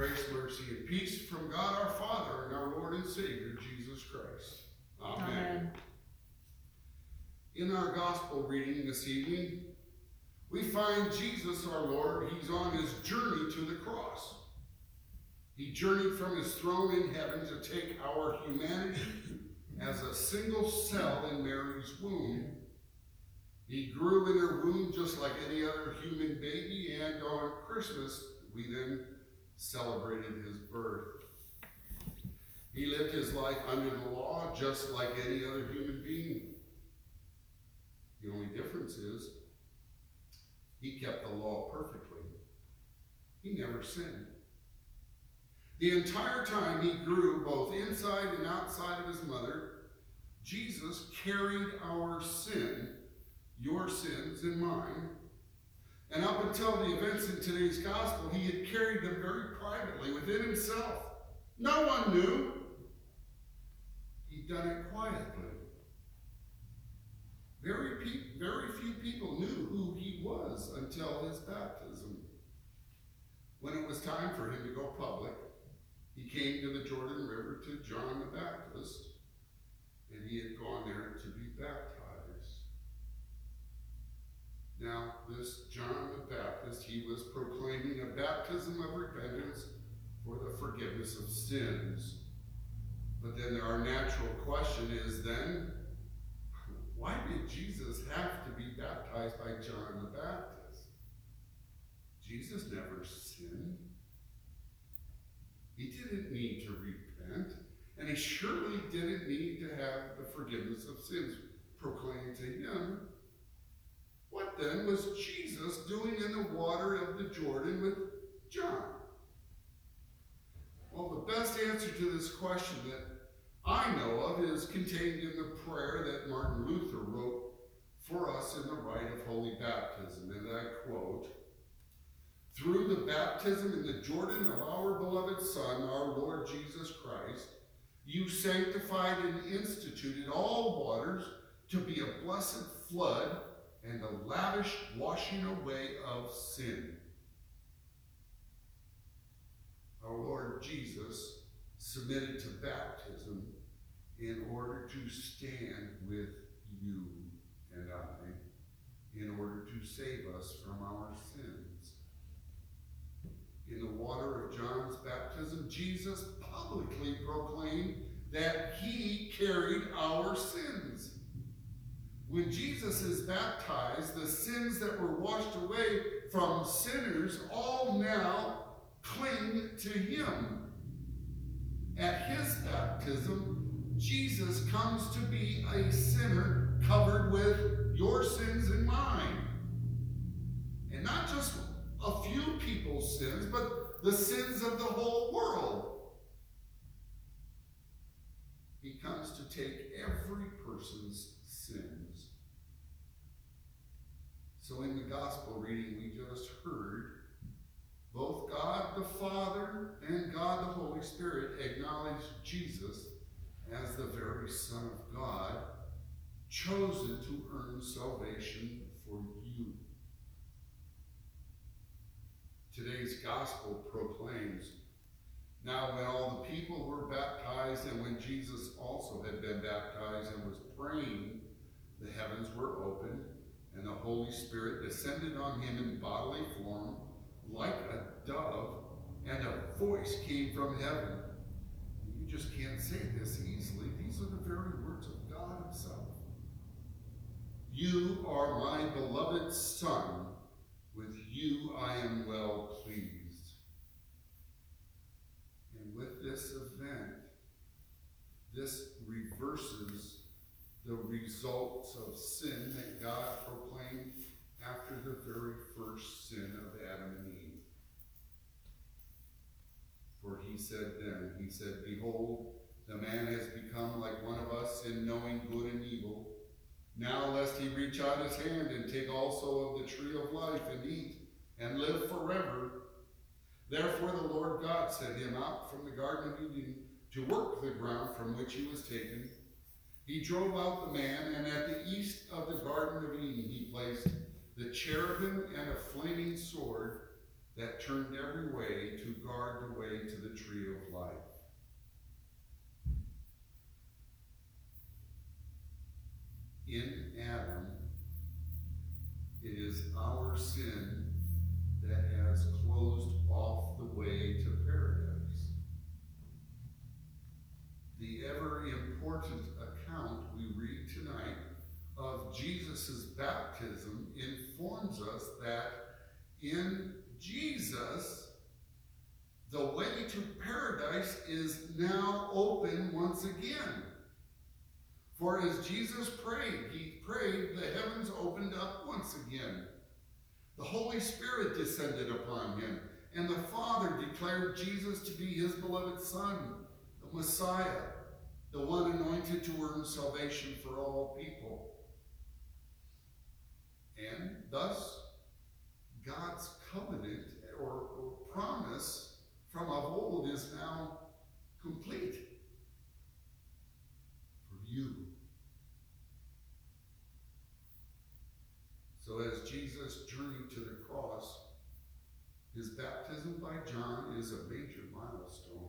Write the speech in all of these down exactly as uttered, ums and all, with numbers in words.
Grace, mercy, and peace from God our Father and our Lord and Savior, Jesus Christ. Amen. Amen. In our gospel reading this evening, we find Jesus our Lord. He's on his journey to the cross. He journeyed from his throne in heaven to take our humanity as a single cell in Mary's womb. He grew in her womb just like any other human baby, and on Christmas, we then celebrated his birth. He lived his life under the law just like any other human being. The only difference is he kept the law perfectly. He never sinned. The entire time he grew, both inside and outside of his mother, Jesus carried our sin, your sins and mine. And up until the events in today's gospel, he had carried them very privately within himself. No one knew. He'd done it quietly. Very, pe- very few people knew who he was until his baptism. When it was time for him to go public, he came to the Jordan River to John the Baptist, and he had gone there to be baptized. Now, this John the Baptist, he was proclaiming a baptism of repentance for the forgiveness of sins. But then our natural question is then, why did Jesus have to be baptized by John the Baptist? Jesus never sinned. He didn't need to repent, and he surely didn't need to have the forgiveness of sins proclaimed to him. What then was Jesus doing in the water of the Jordan with John? Well, the best answer to this question that I know of is contained in the prayer that Martin Luther wrote for us in the rite of holy baptism. And I quote, "Through the baptism in the Jordan of our beloved Son, our Lord Jesus Christ, you sanctified and instituted all waters to be a blessed flood and a lavish washing away of sin." Our Lord Jesus submitted to baptism in order to stand with you and I, in order to save us from our sins. In the water of John's baptism, Jesus publicly proclaimed that he carried our sins. When Jesus is baptized, the sins that were washed away from sinners all now cling to him. At his baptism, Jesus comes to be a sinner covered with your sins and mine. And not just a few people's sins, but the sins of the whole world. He comes to take every person's sins. So in the gospel reading we just heard, both God the Father and God the Holy Spirit acknowledge Jesus as the very Son of God, chosen to earn salvation for you. Today's gospel proclaims, "Now when all the people were baptized, and when Jesus also had been baptized and was praying, the heavens were opened, and the Holy Spirit descended on him in bodily form like a dove, and a voice came from heaven." You just can't say this easily. These are the very words of God himself. "You are my beloved Son. With you I am well pleased." And with this event, this reverses the results of sin that God proclaimed after the very first sin of Adam and Eve. For he said then, he said, "Behold, the man has become like one of us in knowing good and evil. Now lest he reach out his hand and take also of the tree of life and eat and live forever. Therefore the Lord God sent him out from the Garden of Eden to work the ground from which he was taken. He drove out the man, and at the east of the Garden of Eden he placed the cherubim and a flaming sword, that turned every way to guard the way to the tree of life. In Adam, it is our sin that has closed off the way to paradise. The ever important account we read tonight of Jesus' baptism informs us that in Jesus, the way to paradise is now open once again. For as Jesus prayed, he prayed, the heavens opened up once again. The Holy Spirit descended upon him, and the Father declared Jesus to be his beloved Son, the Messiah, the one anointed to earn salvation for all people. And thus, God's covenant or, or promise from of old is now complete for you. So as Jesus journeyed to the cross, his baptism by John is a major milestone.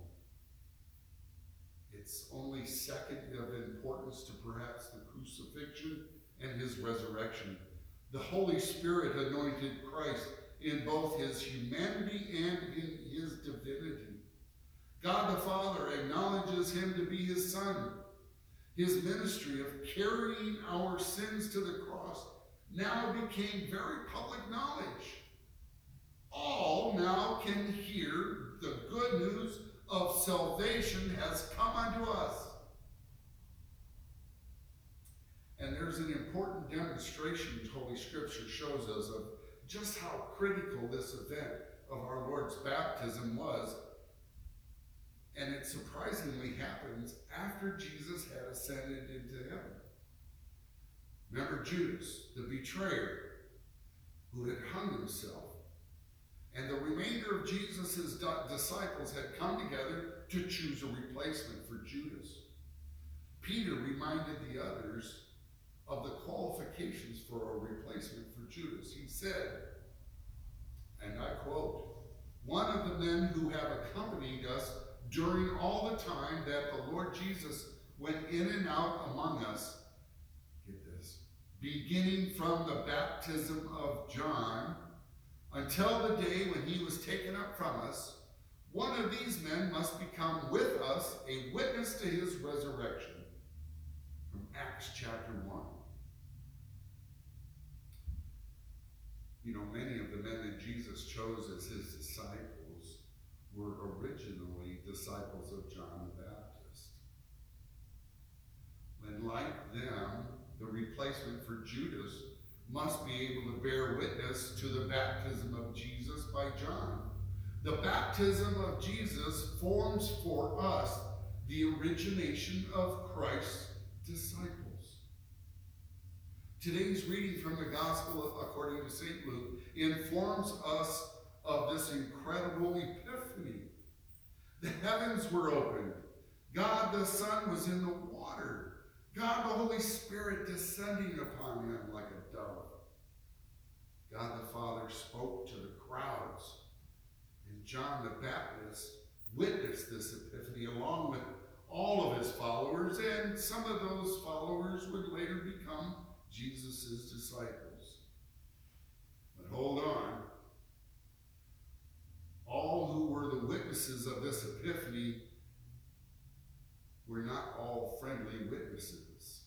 It's only second of importance to perhaps the crucifixion and his resurrection. The Holy Spirit anointed Christ in both his humanity and in his divinity. God the Father acknowledges him to be his Son. His ministry of carrying our sins to the cross now became very public knowledge. All now can hear the good news of salvation has come unto us. And there's an important demonstration Holy Scripture shows us of just how critical this event of our Lord's baptism was. And it surprisingly happens after Jesus had ascended into heaven. Remember Judas, the betrayer, who had hung himself. And the remainder of Jesus' disciples had come together to choose a replacement for Judas. Peter reminded the others of the qualifications for a replacement for Judas. He said, and I quote, "One of the men who have accompanied us during all the time that the Lord Jesus went in and out among us," get this, "beginning from the baptism of John until the day when he was taken up from us, one of these men must become with us a witness to his resurrection." From Acts chapter one. You know, many of the men that Jesus chose as his disciples were originally disciples of John the Baptist. When, like them, the replacement for Judas must be able to bear witness to the baptism of Jesus by John. The baptism of Jesus forms for us the origination of Christ's disciples. Today's reading from the Gospel according to Saint Luke informs us of this incredible epiphany. The heavens were opened. God the Son was in the water. God the Holy Spirit descending upon him like a dove. God the Father spoke to the crowds. And John the Baptist witnessed this epiphany along with all of his followers, and some of those followers would later become Jesus' disciples. But hold on. All who were the witnesses of this epiphany were not all friendly witnesses.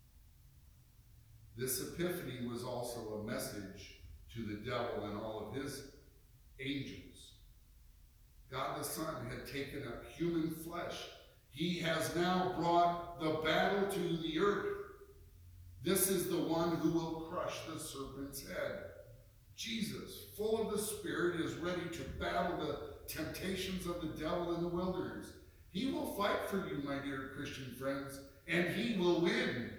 This epiphany was also a message to the devil and all of his angels. God the Son had taken up human flesh. He has now brought the battle to the earth. This is the one who will crush the serpent's head. Jesus, full of the Spirit, is ready to battle the temptations of the devil in the wilderness. He will fight for you, my dear Christian friends, and he will win.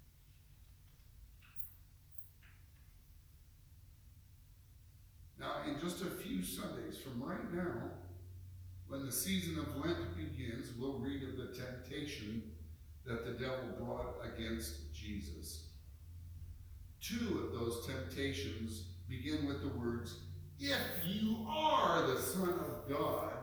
Now, in just a few Sundays from right now, when the season of Lent begins, we'll read of the temptation that the devil brought against Jesus. Two of those temptations begin with the words, if you are the Son of God.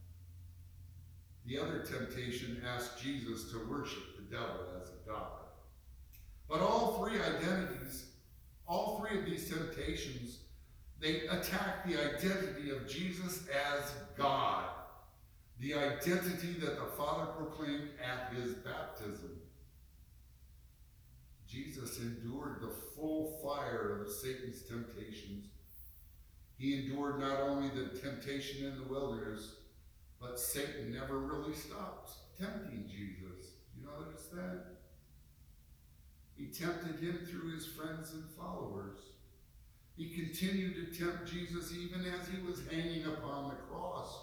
The other temptation asked Jesus to worship the devil as a god. But all three identities, all three of these temptations, they attack the identity of Jesus as God, the identity that the Father proclaimed at his baptism. Jesus endured the full fire of Satan's temptations. He endured not only the temptation in the wilderness, but Satan never really stopped tempting Jesus. You notice that? He tempted him through his friends and followers. He continued to tempt Jesus even as he was hanging upon the cross.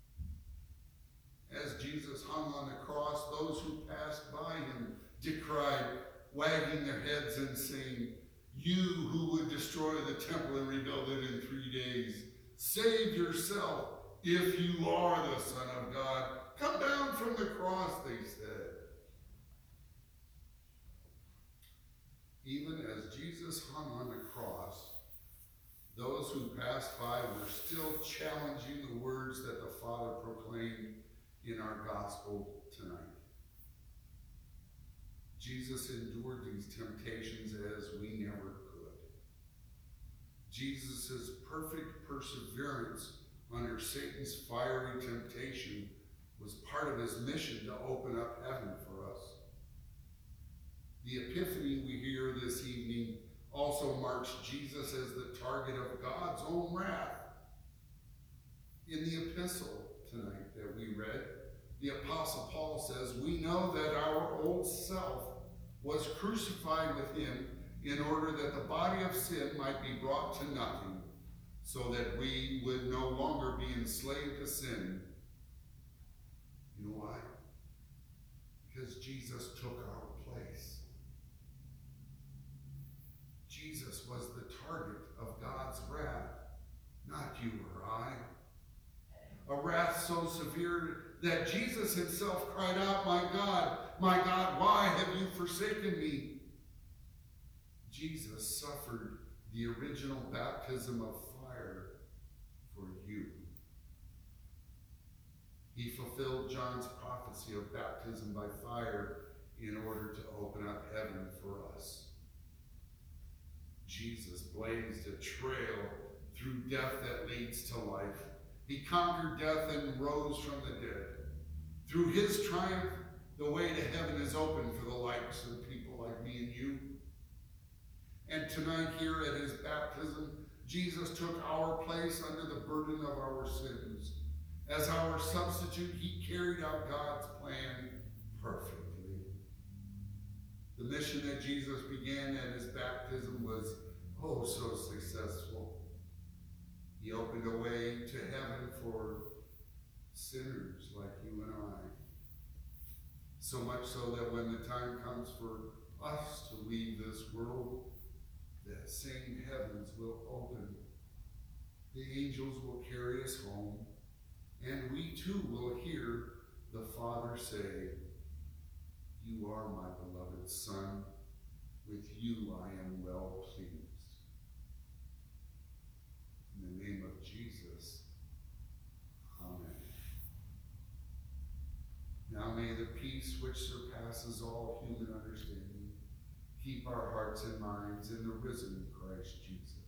As Jesus hung on the cross, those who passed by him decried, wagging their heads and saying, "You who would destroy the temple and rebuild it in three days, save yourself. If you are the Son of God, come down from the cross," they said. Even as Jesus hung on the cross, those who passed by were still challenging the words that the Father proclaimed in our gospel tonight. Jesus endured these temptations as we never could. Jesus' perfect perseverance under Satan's fiery temptation was part of his mission to open up heaven for us. The epiphany we hear this evening also marks Jesus as the target of God's own wrath. In the epistle tonight that we read, the Apostle Paul says, "We know that our old self was crucified with him in order that the body of sin might be brought to nothing, so that we would no longer be enslaved to sin." You know why? Because Jesus took our place. Jesus was the target of God's wrath, not you or I. A wrath so severe that Jesus himself cried out, "My God, my God, why have you forsaken me?" Jesus suffered the original baptism of fire for you. He fulfilled John's prophecy of baptism by fire in order to open up heaven for us. Jesus blazed a trail through death that leads to life. He conquered death and rose from the dead. Through his triumph, the way to heaven is open for the likes of people like me and you. And tonight here at his baptism, Jesus took our place under the burden of our sins. As our substitute, he carried out God's plan perfectly. The mission that Jesus began at his baptism was oh so successful. He opened a way to heaven for sinners like you and I. So much so that when the time comes for us to leave this world, that same heavens will open. The angels will carry us home, and we too will hear the Father say, "You are my beloved Son. With you I am well pleased." In the name of Jesus, amen. Now may the peace which surpasses all human understanding keep our hearts and minds in the risen Christ Jesus.